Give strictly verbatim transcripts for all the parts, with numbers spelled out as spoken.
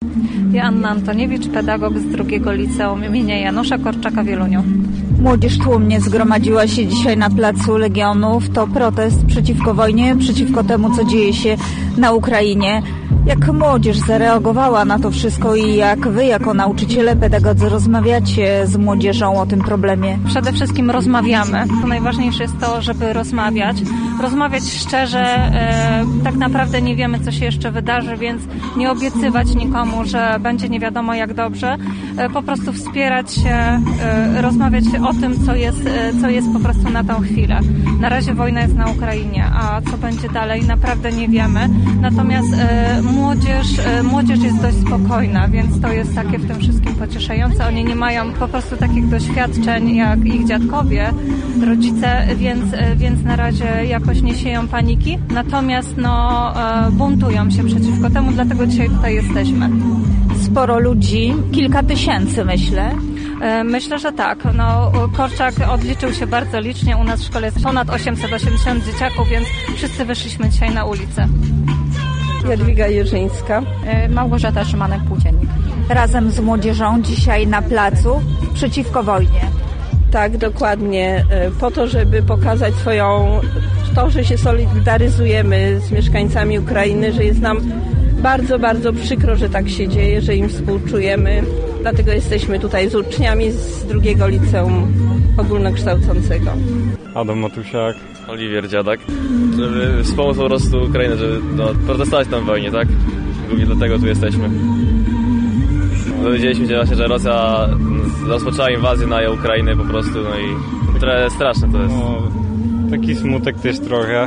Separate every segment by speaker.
Speaker 1: Joanna Antoniewicz, pedagog z drugiego liceum imienia Janusza Korczaka w Wieluniu.
Speaker 2: Młodzież tłumnie zgromadziła się dzisiaj na placu Legionów. To protest przeciwko wojnie, przeciwko temu, co dzieje się na Ukrainie. Jak młodzież zareagowała na to wszystko i jak wy jako nauczyciele, pedagodzy rozmawiacie z młodzieżą o tym problemie?
Speaker 1: Przede wszystkim rozmawiamy. To najważniejsze jest to, żeby rozmawiać. Rozmawiać szczerze. E, tak naprawdę nie wiemy, co się jeszcze wydarzy, więc nie obiecywać nikomu, że będzie nie wiadomo jak dobrze. E, po prostu wspierać się, e, rozmawiać o tym, co jest, e, co jest po prostu na tą chwilę. Na razie wojna jest na Ukrainie, a co będzie dalej naprawdę nie wiemy. Natomiast e, Młodzież, młodzież jest dość spokojna, więc to jest takie w tym wszystkim pocieszające. Oni nie mają po prostu takich doświadczeń jak ich dziadkowie, rodzice, więc, więc na razie jakoś nie sieją paniki. Natomiast no, buntują się przeciwko temu, dlatego dzisiaj tutaj jesteśmy.
Speaker 2: Sporo ludzi, kilka tysięcy myślę.
Speaker 1: Myślę, że tak. No, Korczak odliczył się bardzo licznie. U nas w szkole jest ponad osiemset osiemdziesiąt dzieciaków, więc wszyscy wyszliśmy dzisiaj na ulicę.
Speaker 3: Jadwiga Jerzyńska.
Speaker 1: Małgorzata Szymanek-Płóciennik.
Speaker 2: Razem z młodzieżą dzisiaj na placu przeciwko wojnie.
Speaker 3: Tak, dokładnie. Po to, żeby pokazać swoją, to, że się solidaryzujemy z mieszkańcami Ukrainy, że jest nam bardzo, bardzo przykro, że tak się dzieje, że im współczujemy. Dlatego jesteśmy tutaj z uczniami z drugiego liceum ogólnokształcącego.
Speaker 4: Adam Matusiak.
Speaker 5: Oliwier Dziadak, żeby wspomóc po prostu Ukrainę, żeby no, protestować tam w wojnie, tak? Głównie dlatego tu jesteśmy. Dowiedzieliśmy się właśnie, że Rosja rozpoczęła inwazję na Ukrainę po prostu, no i trochę straszne to jest.
Speaker 4: No, taki smutek też trochę,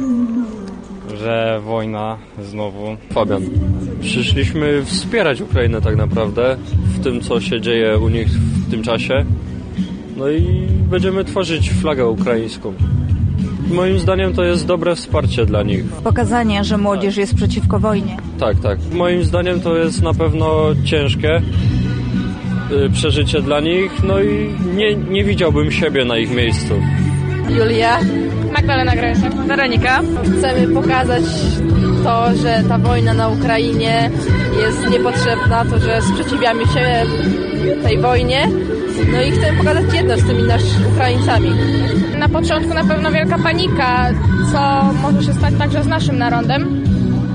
Speaker 4: że wojna znowu.
Speaker 6: Fabian. Przyszliśmy wspierać Ukrainę tak naprawdę w tym, co się dzieje u nich w tym czasie. No i będziemy tworzyć flagę ukraińską. Moim zdaniem to jest dobre wsparcie dla nich.
Speaker 2: Pokazanie, że młodzież jest przeciwko wojnie.
Speaker 6: Tak, tak. Moim zdaniem to jest na pewno ciężkie yy, przeżycie dla nich, no i nie, nie widziałbym siebie na ich miejscu.
Speaker 7: Julia.
Speaker 1: Magdalena Greszek.
Speaker 7: Weronika. Chcemy pokazać to, że ta wojna na Ukrainie jest niepotrzebna, to, że sprzeciwiamy się tej wojnie. No i chcemy pokazać jedność z tymi naszymi Ukraińcami.
Speaker 8: Na początku na pewno wielka panika, co może się stać także z naszym narodem.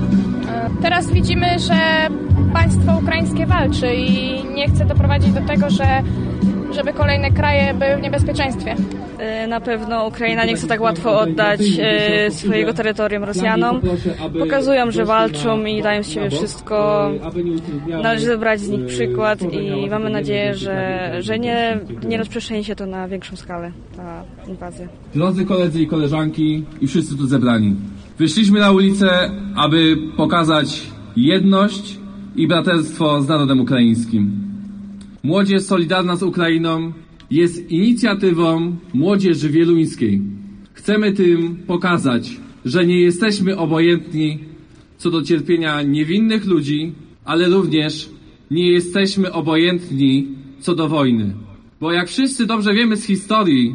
Speaker 8: Teraz widzimy, że państwo ukraińskie walczy i nie chce doprowadzić do tego, że, żeby kolejne kraje były w niebezpieczeństwie.
Speaker 9: Na pewno Ukraina nie chce tak łatwo oddać e, swojego terytorium Rosjanom. Pokazują, że walczą i dają z siebie wszystko. Należy brać z nich przykład i mamy nadzieję, że, że nie, nie rozprzestrzeni się to na większą skalę, ta inwazja.
Speaker 10: Drodzy koledzy i koleżanki i wszyscy tu zebrani. Wyszliśmy na ulicę, aby pokazać jedność i braterstwo z narodem ukraińskim. Młodzież solidarna z Ukrainą jest inicjatywą Młodzieży Wieluńskiej. Chcemy tym pokazać, że nie jesteśmy obojętni co do cierpienia niewinnych ludzi, ale również nie jesteśmy obojętni co do wojny. Bo jak wszyscy dobrze wiemy z historii,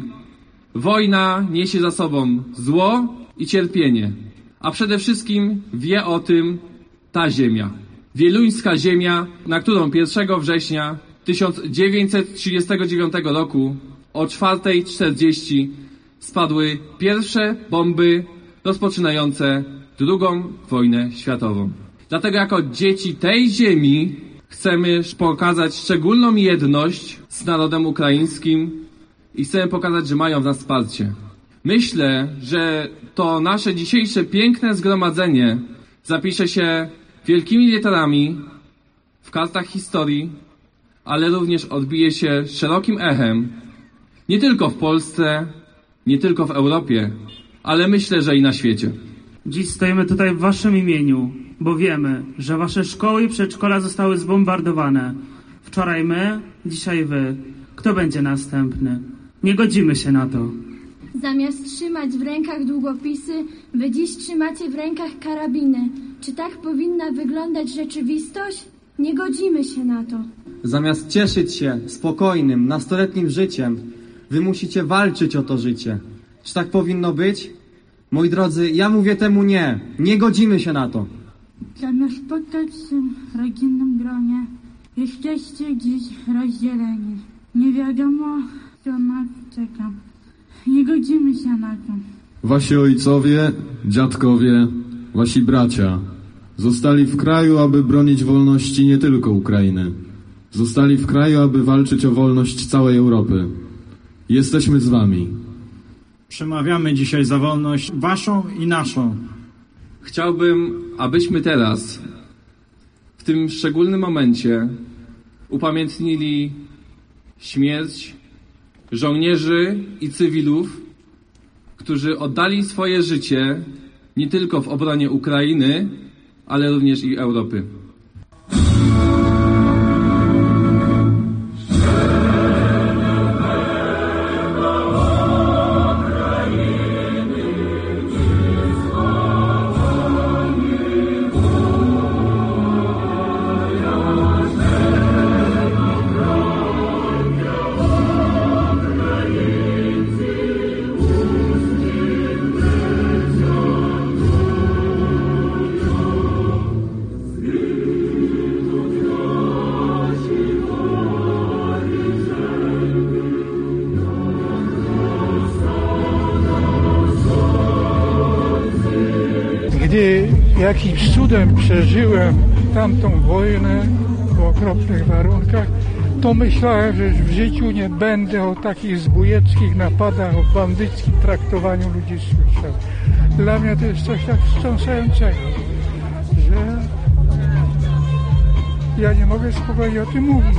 Speaker 10: wojna niesie za sobą zło i cierpienie. A przede wszystkim wie o tym ta ziemia. Wieluńska ziemia, na którą pierwszego września tysiąc dziewięćset trzydziestego dziewiątego roku o czwarta czterdzieści spadły pierwsze bomby rozpoczynające drugą wojnę światową. Dlatego jako dzieci tej ziemi chcemy pokazać szczególną jedność z narodem ukraińskim i chcemy pokazać, że mają w nas wsparcie. Myślę, że to nasze dzisiejsze piękne zgromadzenie zapisze się wielkimi literami w kartach historii, ale również odbije się szerokim echem, nie tylko w Polsce, nie tylko w Europie, ale myślę, że i na świecie.
Speaker 11: Dziś stoimy tutaj w waszym imieniu, bo wiemy, że wasze szkoły i przedszkola zostały zbombardowane. Wczoraj my, dzisiaj wy. Kto będzie następny? Nie godzimy się na to.
Speaker 12: Zamiast trzymać w rękach długopisy, wy dziś trzymacie w rękach karabiny. Czy tak powinna wyglądać rzeczywistość? Nie godzimy się na to.
Speaker 13: Zamiast cieszyć się spokojnym, nastoletnim życiem, wy musicie walczyć o to życie. Czy tak powinno być? Moi drodzy, ja mówię temu nie. Nie godzimy się na to.
Speaker 12: Zamiast spotkać się w rodzinnym gronie,
Speaker 14: Jesteście dziś rozdzieleni. Nie wiadomo, co nas czeka. Nie godzimy się na to.
Speaker 15: Wasi ojcowie, dziadkowie, wasi bracia zostali w kraju, aby bronić wolności nie tylko Ukrainy. Zostali w kraju, aby walczyć o wolność całej Europy. Jesteśmy z wami.
Speaker 16: Przemawiamy dzisiaj za wolność waszą i naszą.
Speaker 10: Chciałbym, abyśmy teraz, w tym szczególnym momencie, upamiętnili śmierć żołnierzy i cywilów, którzy oddali swoje życie nie tylko w obronie Ukrainy, ale również i Europy.
Speaker 17: Gdy jakimś cudem przeżyłem tamtą wojnę w okropnych warunkach, to myślałem, że już w życiu nie będę o takich zbójeckich napadach, o bandyckim traktowaniu ludzi słyszał. Dla mnie to jest coś tak wstrząsającego, że ja nie mogę spokojnie o tym mówić.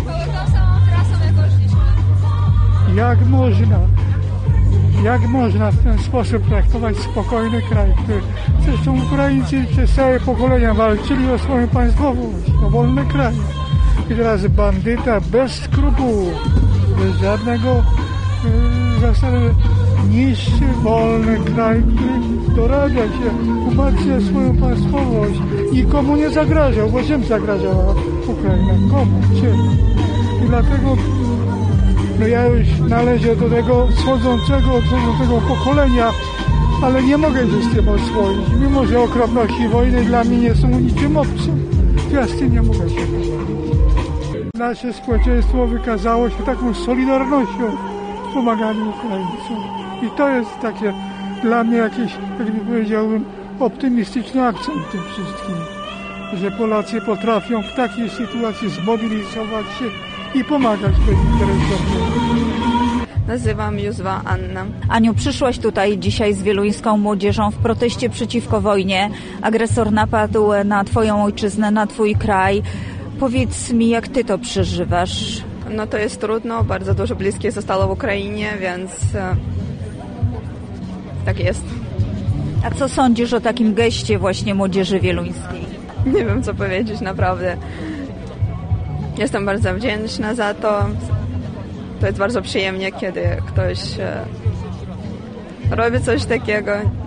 Speaker 17: Jak można, jak można w ten sposób traktować spokojny kraj, który zresztą Ukraińcy przez całe pokolenia walczyli o swoją państwowość, o wolny kraj. I teraz bandyta bez skrupułów, bez żadnego e, zasady niszczy wolny kraj, który dorabia się, umacnia swoją państwowość. Nikomu nie zagrażał, bo czym zagrażała Ukraina? Komu? Czym? I dlatego no ja już należę do tego schodzącego, odchodzącego pokolenia, ale nie mogę się z tym oswoić. Mimo że okropności wojny dla mnie nie są niczym obcym, to ja z tym nie mogę się pogodzić. Nasze społeczeństwo wykazało się taką solidarnością w pomaganiu Ukraińcom. I to jest takie dla mnie jakieś, jakby powiedziałbym, optymistyczny akcent w tym wszystkim. Że Polacy potrafią w takiej sytuacji zmobilizować się i pomagać bezinteresownie.
Speaker 18: Nazywam Józwa Anna.
Speaker 2: Aniu, przyszłaś tutaj dzisiaj z wieluńską młodzieżą w proteście przeciwko wojnie. Agresor napadł na twoją ojczyznę, na twój kraj. Powiedz mi, jak ty to przeżywasz?
Speaker 18: No to jest trudno, bardzo dużo bliskich zostało w Ukrainie, więc e, tak jest.
Speaker 2: A co sądzisz o takim geście właśnie młodzieży wieluńskiej?
Speaker 18: Nie wiem, co powiedzieć, naprawdę. Jestem bardzo wdzięczna za to. To jest bardzo przyjemnie, kiedy ktoś e, robi coś takiego.